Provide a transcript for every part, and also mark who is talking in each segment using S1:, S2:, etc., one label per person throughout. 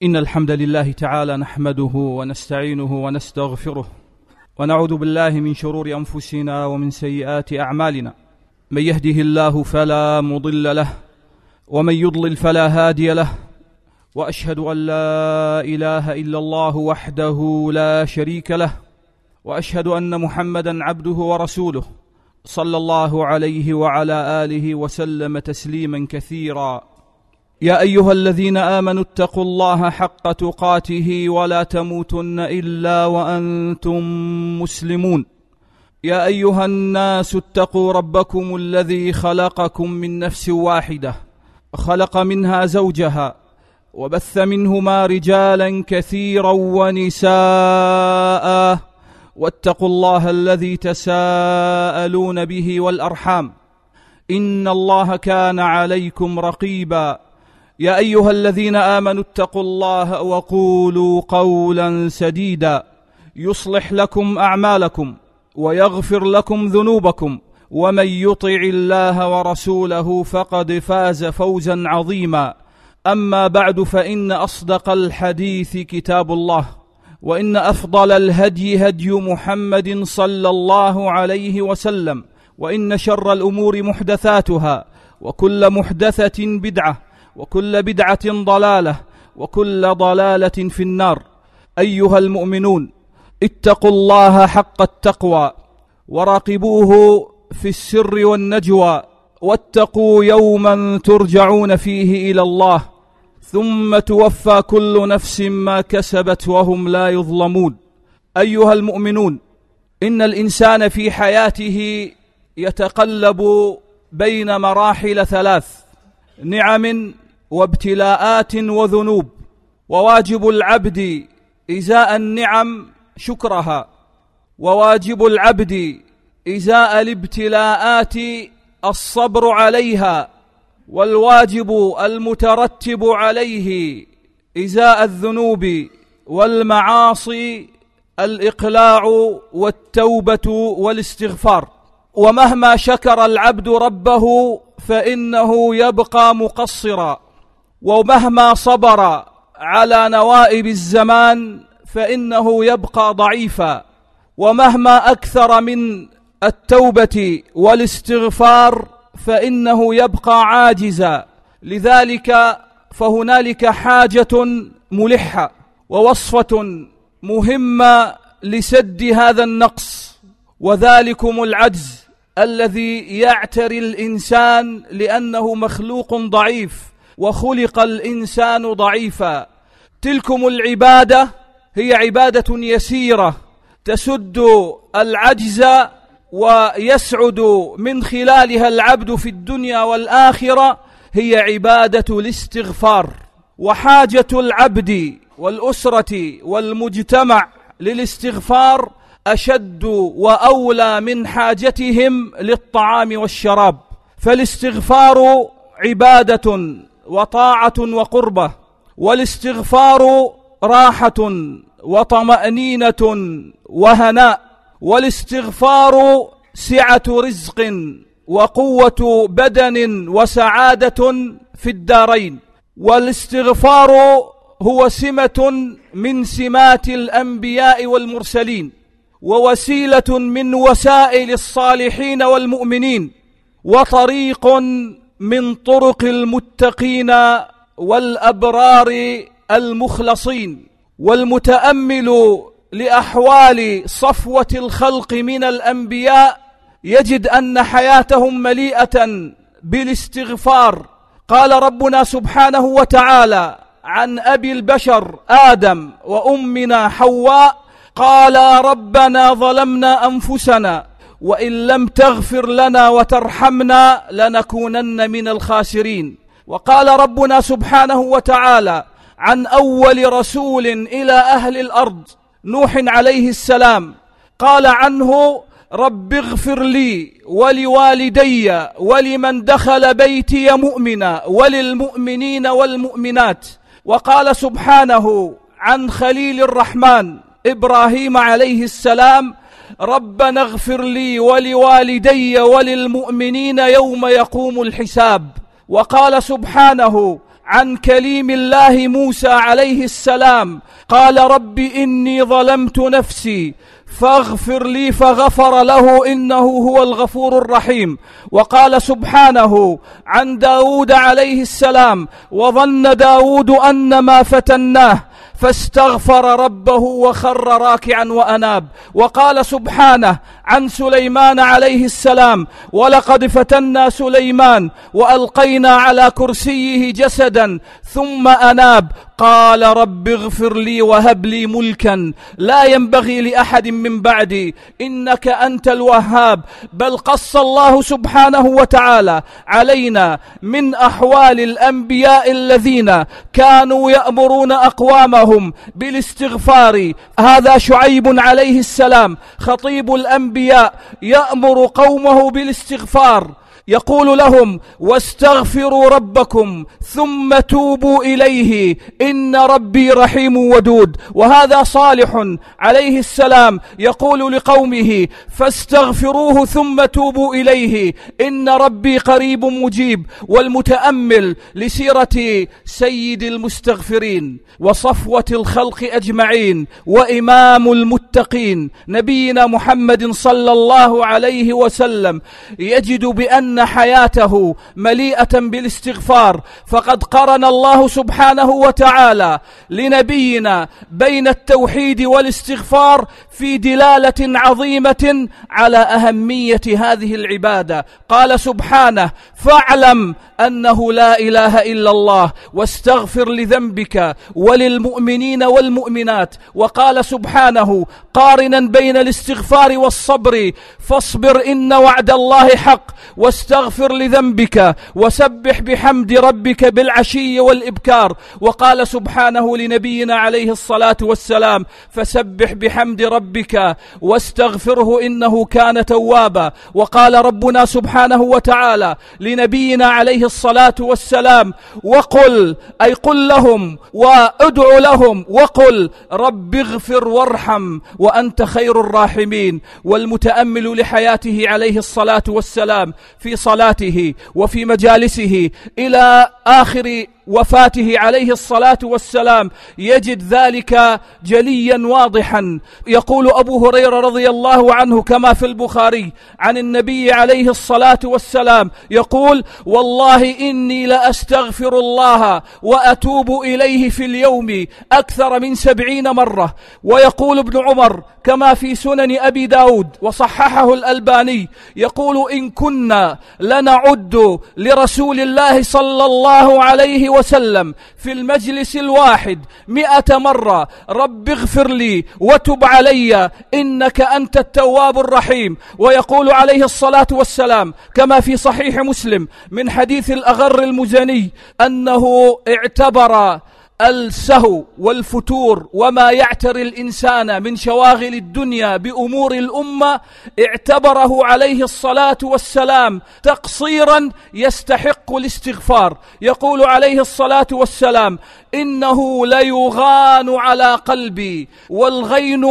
S1: إن الحمد لله تعالى نحمده ونستعينه ونستغفره ونعوذ بالله من شرور أنفسنا ومن سيئات أعمالنا. من يهده الله فلا مضل له ومن يضلل فلا هادي له، وأشهد أن لا إله إلا الله وحده لا شريك له، وأشهد أن محمدا عبده ورسوله صلى الله عليه وعلى آله وسلم تسليما كثيرا. يا أيها الذين آمنوا اتقوا الله حق تقاته ولا تموتن إلا وأنتم مسلمون. يا أيها الناس اتقوا ربكم الذي خلقكم من نفس واحدة، خلق منها زوجها وبث منهما رجالا كثيرا ونساء، واتقوا الله الذي تساءلون به والأرحام، إن الله كان عليكم رقيبا. يا أيها الذين آمنوا اتقوا الله وقولوا قولا سديدا يصلح لكم أعمالكم ويغفر لكم ذنوبكم، ومن يطع الله ورسوله فقد فاز فوزا عظيما. أما بعد، فإن أصدق الحديث كتاب الله، وإن أفضل الهدي هدي محمد صلى الله عليه وسلم، وإن شر الأمور محدثاتها، وكل محدثة بدعة، وكل بدعة ضلالة، وكل ضلالة في النار. أيها المؤمنون، اتقوا الله حق التقوى وراقبوه في السر والنجوى، واتقوا يوما ترجعون فيه إلى الله ثم توفى كل نفس ما كسبت وهم لا يظلمون. أيها المؤمنون، إن الإنسان في حياته يتقلب بين مراحل ثلاث: نعم وابتلاءات وذنوب، وواجب العبد إزاء النعم شكرها، وواجب العبد إزاء الابتلاءات الصبر عليها، والواجب المترتب عليه إزاء الذنوب والمعاصي الإقلاع والتوبة والاستغفار. ومهما شكر العبد ربه فإنه يبقى مقصرا، ومهما صبر على نوائب الزمان فإنه يبقى ضعيفا، ومهما أكثر من التوبة والاستغفار فإنه يبقى عاجزا. لذلك فهنالك حاجة ملحة ووصفة مهمة لسد هذا النقص، وذلكم العجز الذي يعتري الإنسان، لأنه مخلوق ضعيف وخلق الإنسان ضعيفا. تلكم العبادة هي عبادة يسيرة تسد العجز ويسعد من خلالها العبد في الدنيا والآخرة، هي عبادة الاستغفار. وحاجة العبد والأسرة والمجتمع للاستغفار أشد وأولى من حاجتهم للطعام والشراب، فالاستغفار عبادة وطاعة وقربة، والاستغفار راحة وطمأنينة وهناء، والاستغفار سعة رزق وقوة بدن وسعادة في الدارين. والاستغفار هو سمة من سمات الأنبياء والمرسلين، ووسيلة من وسائل الصالحين والمؤمنين، وطريق من طرق المتقين والأبرار المخلصين. والمتأمل لأحوال صفوة الخلق من الأنبياء يجد أن حياتهم مليئة بالاستغفار. قال ربنا سبحانه وتعالى عن أبي البشر آدم وأمنا حواء: قال ربنا ظلمنا أنفسنا وإن لم تغفر لنا وترحمنا لنكونن من الخاسرين. وقال ربنا سبحانه وتعالى عن أول رسول إلى أهل الأرض نوح عليه السلام، قال عنه: رب اغفر لي ولوالدي ولمن دخل بيتي مؤمنا وللمؤمنين والمؤمنات. وقال سبحانه عن خليل الرحمن إبراهيم عليه السلام: ربنا اغفر لي ولوالدي وللمؤمنين يوم يقوم الحساب. وقال سبحانه عن كليم الله موسى عليه السلام قال رب إني ظلمت نفسي فاغفر لي فغفر له إنه هو الغفور الرحيم. وقال سبحانه عن داود عليه السلام وظن داود أن ما فتناه فاستغفر ربه وخر راكعا وأناب. وقال سبحانه عن سليمان عليه السلام ولقد فتنا سليمان وألقينا على كرسيه جسدا ثم أناب قال رب اغفر لي وهب لي ملكا لا ينبغي لأحد من بعدي إنك أنت الوهاب. بل قص الله سبحانه وتعالى علينا من أحوال الأنبياء الذين كانوا يأمرون أقوامهم بالاستغفار. هذا شعيب عليه السلام خطيب الأنبياء يأمر قومه بالاستغفار، يقول لهم واستغفروا ربكم ثم توبوا إليه إن ربي رحيم ودود. وهذا صالح عليه السلام يقول لقومه فاستغفروه ثم توبوا إليه إن ربي قريب مجيب. والمتأمل لسيرة سيد المستغفرين وصفوة الخلق أجمعين وإمام المتقين نبينا محمد صلى الله عليه وسلم يجد بأن حياته مليئة بالاستغفار. فقد قرن الله سبحانه وتعالى لنبينا بين التوحيد والاستغفار في دلالة عظيمة على أهمية هذه العبادة. قال سبحانه فاعلم أنه لا إله إلا الله واستغفر لذنبك وللمؤمنين والمؤمنات. وقال سبحانه قارنا بين الاستغفار والصبر فاصبر إن وعد الله حق واستغفر لذنبك وسبح بحمد ربك بالعشي والإبكار. وقال سبحانه لنبينا عليه الصلاة والسلام فسبح بحمد ربك واستغفره إنه كان توابا. وقال ربنا سبحانه وتعالى لنبينا عليه الصلاة والسلام وقل أي قل لهم وادع لهم وقل رب اغفر وارحم وأنت خير الراحمين. والمتأمل لحياته عليه الصلاة والسلام في صلاته وفي مجالسه إلى آخر وفاته عليه الصلاة والسلام يجد ذلك جليا واضحا. يقول أبو هريرة رضي الله عنه كما في البخاري عن النبي عليه الصلاة والسلام يقول والله إني لأستغفر الله وأتوب إليه في اليوم أكثر من 70 مرة. ويقول ابن عمر كما في سنن أبي داود وصححه الألباني يقول إن كنا لنعد لرسول الله صلى الله عليه وسلم في المجلس الواحد 100 مرة رب اغفر لي وتب علي إنك أنت التواب الرحيم. ويقول عليه الصلاة والسلام كما في صحيح مسلم من حديث الأغر المزني أنه اعتبر السهو والفتور وما يعتري الإنسان من شواغل الدنيا بأمور الأمة اعتبره عليه الصلاة والسلام تقصيرا يستحق الاستغفار. يقول عليه الصلاة والسلام إنه ليغان على قلبي. والغين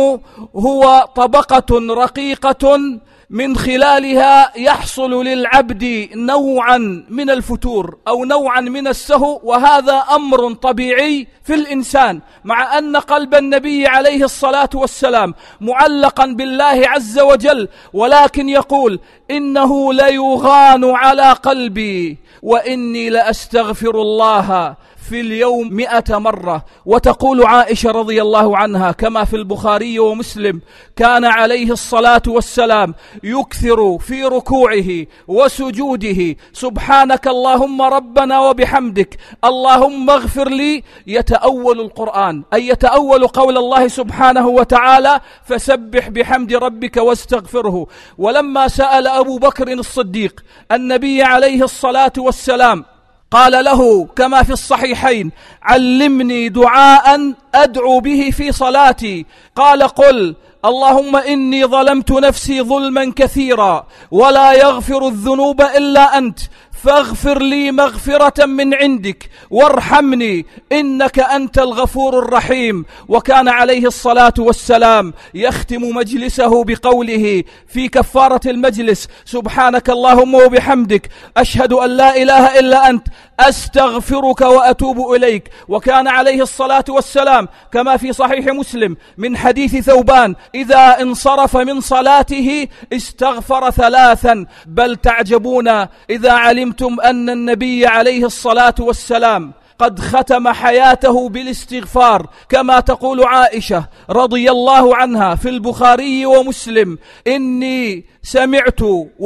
S1: هو طبقة رقيقة من خلالها يحصل للعبد نوعا من الفتور أو نوعا من السهو، وهذا أمر طبيعي في الإنسان، مع أن قلب النبي عليه الصلاة والسلام معلقا بالله عز وجل، ولكن يقول إنه ليغان على قلبي وإني لأستغفر الله في اليوم 100 مرة. وتقول عائشة رضي الله عنها كما في البخاري ومسلم كان عليه الصلاة والسلام يكثر في ركوعه وسجوده سبحانك اللهم ربنا وبحمدك اللهم اغفر لي، يتأول القرآن أي يتأول قول الله سبحانه وتعالى فسبح بحمد ربك واستغفره. ولما سأل أبو بكر الصديق النبي عليه الصلاة والسلام قال له كما في الصحيحين علمني دعاء أدعو به في صلاتي، قال قل اللهم إني ظلمت نفسي ظلما كثيرا ولا يغفر الذنوب إلا أنت فاغفر لي مغفرة من عندك وارحمني إنك أنت الغفور الرحيم. وكان عليه الصلاة والسلام يختم مجلسه بقوله في كفارة المجلس: سبحانك اللهم وبحمدك أشهد أن لا إله إلا أنت أستغفرك وأتوب إليك. وكان عليه الصلاة والسلام كما في صحيح مسلم من حديث ثوبان إذا انصرف من صلاته استغفر 3. بل تعجبون إذا علمتم أن النبي عليه الصلاة والسلام قد ختم حياته بالاستغفار، كما تقول عائشة رضي الله عنها في البخاري ومسلم: إني سمعت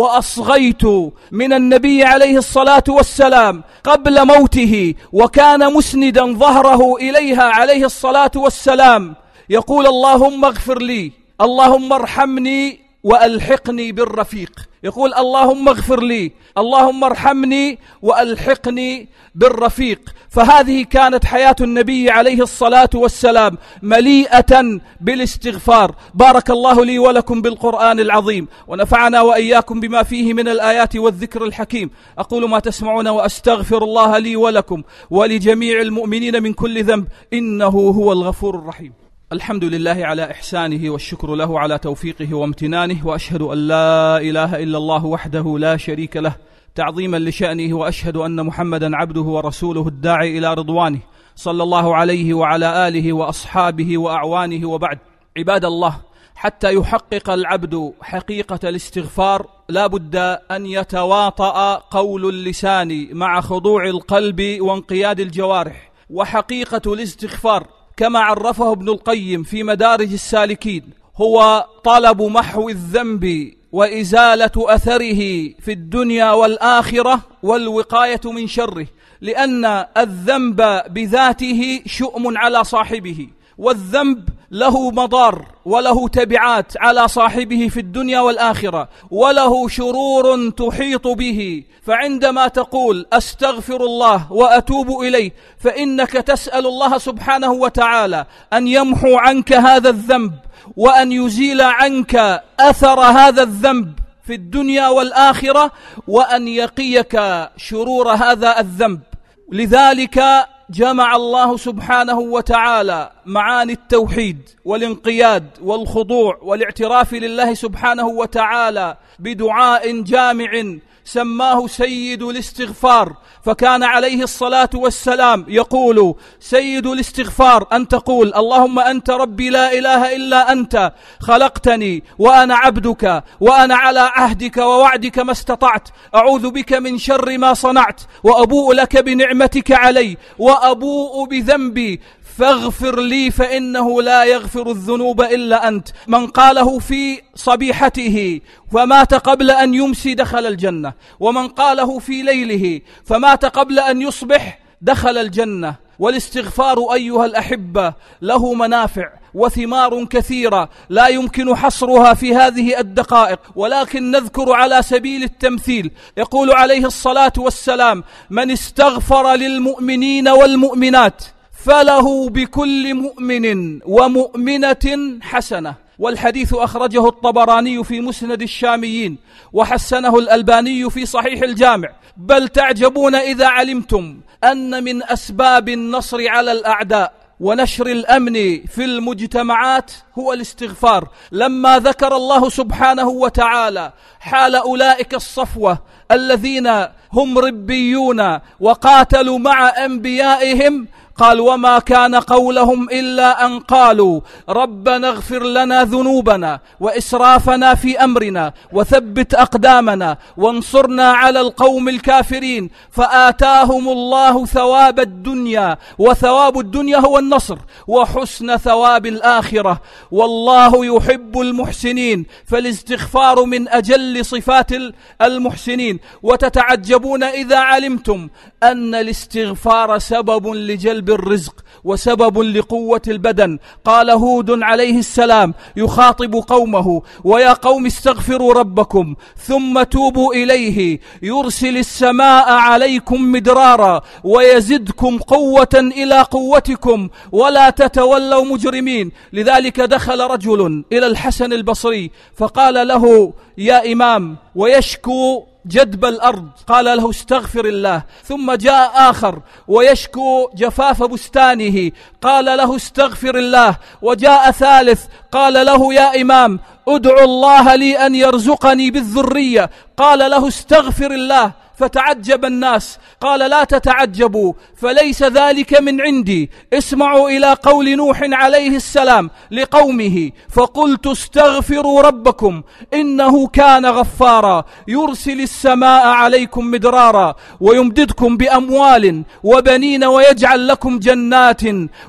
S1: وأصغيت من النبي عليه الصلاة والسلام قبل موته وكان مسندا ظهره إليها عليه الصلاة والسلام يقول: اللهم اغفر لي، اللهم ارحمني وألحقني بالرفيق. يقول: اللهم اغفر لي، اللهم ارحمني وألحقني بالرفيق. فهذه كانت حياة النبي عليه الصلاة والسلام مليئة بالاستغفار. بارك الله لي ولكم بالقرآن العظيم، ونفعنا وإياكم بما فيه من الآيات والذكر الحكيم. أقول ما تسمعون وأستغفر الله لي ولكم ولجميع المؤمنين من كل ذنب، إنه هو الغفور الرحيم. الحمد لله على إحسانه والشكر له على توفيقه وامتنانه، وأشهد أن لا إله إلا الله وحده لا شريك له تعظيما لشأنه، وأشهد أن محمدا عبده ورسوله الداعي إلى رضوانه صلى الله عليه وعلى آله وأصحابه وأعوانه. وبعد، عباد الله، حتى يحقق العبد حقيقة الاستغفار لا بد أن يتواطأ قول اللسان مع خضوع القلب وانقياد الجوارح. وحقيقة الاستغفار كما عرفه ابن القيم في مدارج السالكين هو طلب محو الذنب وإزالة أثره في الدنيا والآخرة والوقاية من شره، لأن الذنب بذاته شؤم على صاحبه، والذنب له مضار وله تبعات على صاحبه في الدنيا والآخرة، وله شرور تحيط به. فعندما تقول أستغفر الله وأتوب إليه فإنك تسأل الله سبحانه وتعالى أن يمحو عنك هذا الذنب وأن يزيل عنك أثر هذا الذنب في الدنيا والآخرة، وأن يقيك شرور هذا الذنب. لذلك جمع الله سبحانه وتعالى معاني التوحيد والانقياد والخضوع والاعتراف لله سبحانه وتعالى بدعاء جامع سماه سيد الاستغفار. فكان عليه الصلاة والسلام يقول: سيد الاستغفار أن تقول: اللهم أنت ربي لا إله إلا أنت خلقتني وأنا عبدك وأنا على عهدك ووعدك ما استطعت، أعوذ بك من شر ما صنعت، وأبوء لك بنعمتك علي وأبوء بذنبي فاغفر لي فإنه لا يغفر الذنوب إلا أنت. من قاله في صبيحته فمات قبل أن يمسي دخل الجنة، ومن قاله في ليله فمات قبل أن يصبح دخل الجنة. والاستغفار أيها الأحبة له منافع وثمار كثيرة لا يمكن حصرها في هذه الدقائق، ولكن نذكر على سبيل التمثيل. يقول عليه الصلاة والسلام: من استغفر للمؤمنين والمؤمنات فله بكل مؤمن ومؤمنة حسنة. والحديث أخرجه الطبراني في مسند الشاميين وحسنه الألباني في صحيح الجامع. بل تعجبون إذا علمتم أن من أسباب النصر على الأعداء ونشر الأمن في المجتمعات هو الاستغفار. لما ذكر الله سبحانه وتعالى حال أولئك الصفوة الذين هم ربيون وقاتلوا مع أنبيائهم قال: وما كان قولهم إلا أن قالوا ربنا اغفر لنا ذنوبنا وإسرافنا في أمرنا وثبت أقدامنا وانصرنا على القوم الكافرين. فآتاهم الله ثواب الدنيا، وثواب الدنيا هو النصر، وحسن ثواب الآخرة، والله يحب المحسنين. فالاستغفار من أجل صفات المحسنين. وتتعجبون إذا علمتم أن الاستغفار سبب لجلب الرزق وسبب لقوة البدن. قال هود عليه السلام يخاطب قومه: ويا قوم استغفروا ربكم ثم توبوا إليه يرسل السماء عليكم مدرارا ويزدكم قوة إلى قوتكم ولا تتولوا مجرمين. لذلك دخل رجل إلى الحسن البصري فقال له: يا إمام، ويشكو جدب الأرض قال له استغفر الله. ثم جاء آخر ويشكو جفاف بستانه قال له استغفر الله. وجاء ثالث قال له يا إمام ادعو الله لي أن يرزقني بالذرية، قال له استغفر الله. فتعجب الناس، قال لا تتعجبوا فليس ذلك من عندي، اسمعوا إلى قول نوح عليه السلام لقومه فقلت استغفروا ربكم إنه كان غفارا يرسل السماء عليكم مدرارا ويمددكم بأموال وبنين ويجعل لكم جنات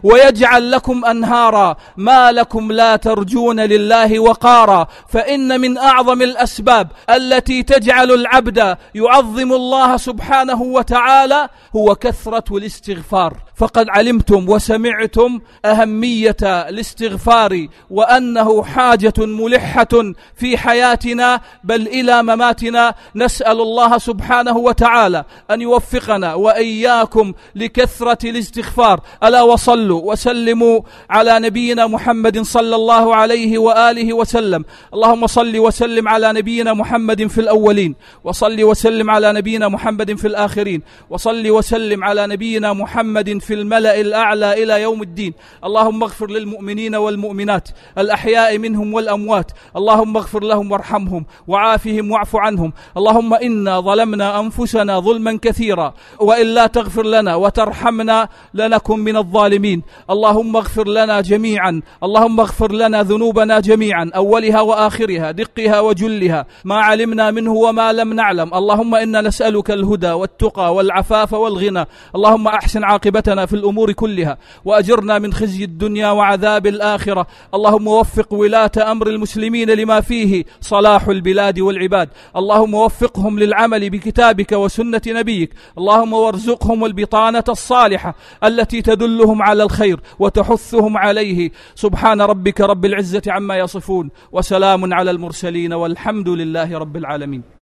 S1: ويجعل لكم أنهارا ما لكم لا ترجون لله وقارا. فإن من أعظم الأسباب التي تجعل العبد يعظم الله سبحانه وتعالى هو كثرة الاستغفار. فقد علمتم وسمعتم أهمية الاستغفار وأنه حاجة ملحة في حياتنا بل إلى مماتنا. نسأل الله سبحانه وتعالى أن يوفقنا وإياكم لكثرة الاستغفار. ألا وصلوا وسلموا على نبينا محمد صلى الله عليه وآله وسلم. اللهم صل وسلم على نبينا محمد في الأولين، وصل وسلم على نبينا محمد في الآخرين، وصل وسلم على نبينا محمد في الملأ الأعلى إلى يوم الدين. اللهم اغفر للمؤمنين والمؤمنات الأحياء منهم والأموات، اللهم اغفر لهم وارحمهم وعافهم واعف عنهم. اللهم إنا ظلمنا أنفسنا ظلما كثيرا وإن لا تغفر لنا وترحمنا لنكن من الظالمين. اللهم اغفر لنا جميعا، اللهم اغفر لنا ذنوبنا جميعا أولها وآخرها دقها وجلها ما علمنا منه وما لم نعلم. اللهم إنا نسألك الهدى والتقى والعفاف والغنى. اللهم أحسن عاقبتنا في الأمور كلها وأجرنا من خزي الدنيا وعذاب الآخرة. اللهم وفق ولاة أمر المسلمين لما فيه صلاح البلاد والعباد. اللهم وفقهم للعمل بكتابك وسنة نبيك. اللهم وارزقهم البطانة الصالحة التي تدلهم على الخير وتحثهم عليه. سبحان ربك رب العزة عما يصفون وسلام على المرسلين والحمد لله رب العالمين.